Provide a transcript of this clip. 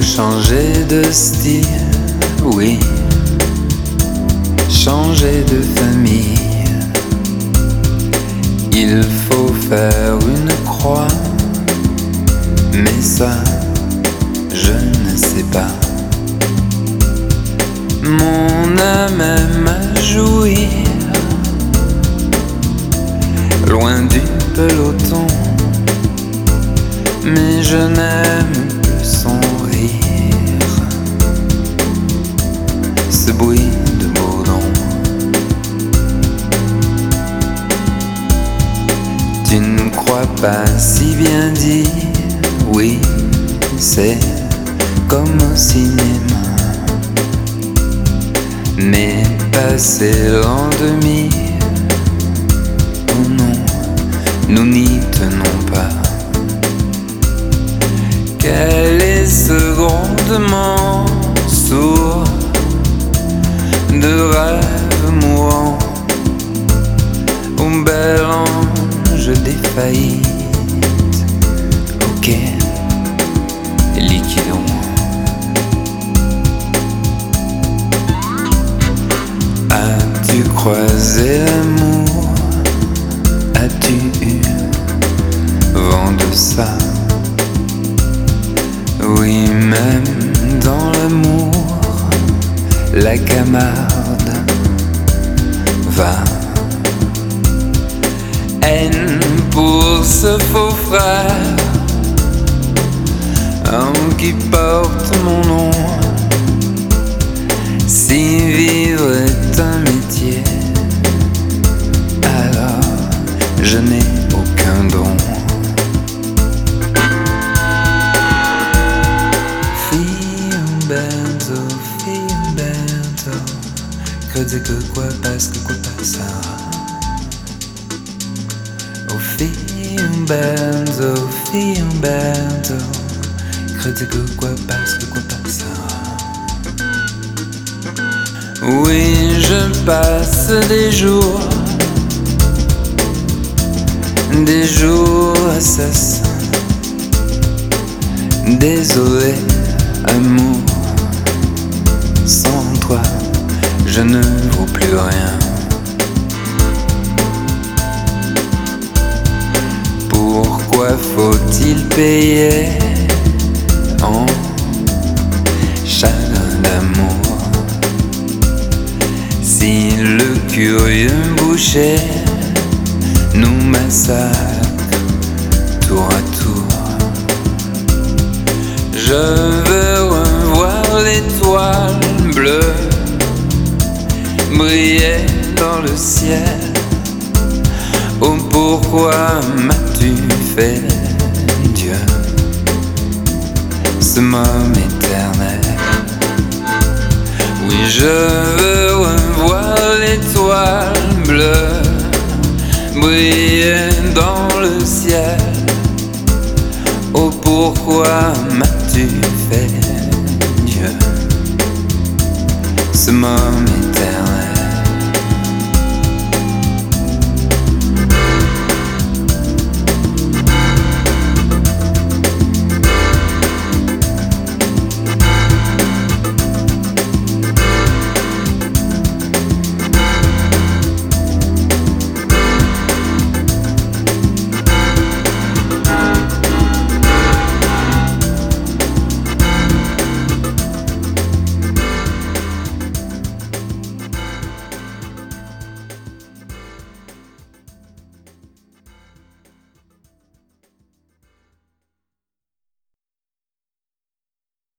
changer de style, oui, changer de famille. Il faut faire une croix, mais ça, je ne sais pas. Mon âme aime à jouir, loin du peloton, mais je n'aime plus son rire, ce bruit de bourdon. Tu ne crois pas si bien dit, oui, c'est comme au cinéma. Mais passer l'an 2000, oh non, nous n'y tenons pas. Quel est ce grondement sourd de rêve mourant, ô bel ange défaillite? Ok, liquidons. As-tu croisé l'amour? As-tu eu vent de ça? Oui, même dans l'amour, la camarde va. Haine pour ce faux frère, homme qui porte mon nom. Si vivre est un métier, alors je n'ai aucun don. Fille Umberto, credi que quoi passe, que quoi passera. Oh fille Umberto, credi que quoi passe, que quoi passera. Oui, je passe des jours assassins. Désolé, amour, sans toi, je ne vaux plus rien. Pourquoi faut-il payer en chagrin d'amour? Si le curieux boucher nous massacre tour à tour, je veux revoir l'étoile bleue briller dans le ciel. Oh, pourquoi m'as-tu fait, Dieu, ce môme éternel? Oui, je veux revoir l'étoile bleue briller dans le ciel. Oh, pourquoi m'as-tu fait, Dieu, ce môme éternel?